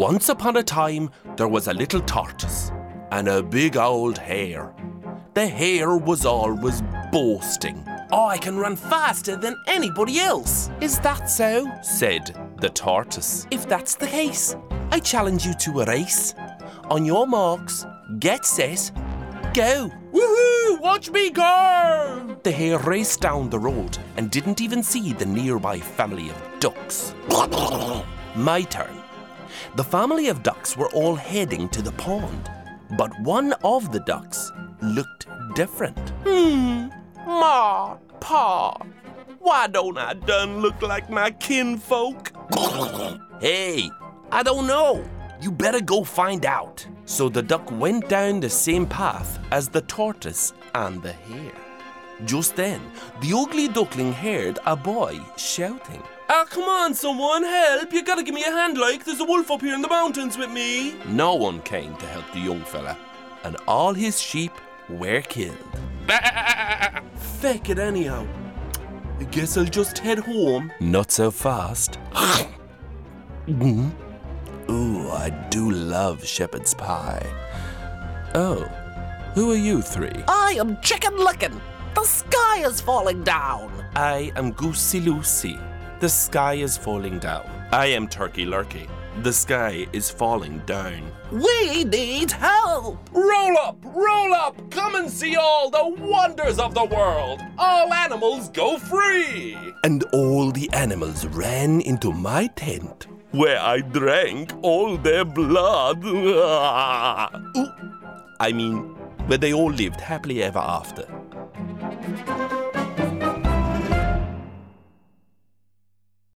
Once upon a time, there was a little tortoise and a big old hare. The hare was always boasting. "Oh, I can run faster than anybody else." "Is that so?" said the tortoise. "If that's the case, "I challenge you to a race. On your marks, get set, go." Woohoo! Watch me go!" The hare raced down the road and didn't even see the nearby family of ducks. My turn. The family of ducks were all heading to the pond, but one of the ducks looked different. Ma, Pa, why don't I done look like my kinfolk?" "Hey, I don't know. You better go find out." So the duck went down the same path as the tortoise and the hare. Just then, the ugly duckling heard a boy shouting. Come on, someone, help. You gotta give me a hand, like. There's a wolf up here in the mountains with me." No one came to help the young fella, and all his sheep were killed. Feck it anyhow. I guess I'll just head home. Not so fast. Ooh, I do love shepherd's pie. Oh, who are you three? "I am Chicken Licken. The sky is falling down." I am Goosey Lucy. The sky is falling down. I am Turkey Lurkey. The sky is falling down. "We need help." Roll up, come and see all the wonders of the world. All animals go free. And all the animals ran into my tent, Where I drank all their blood. where they all lived happily ever after.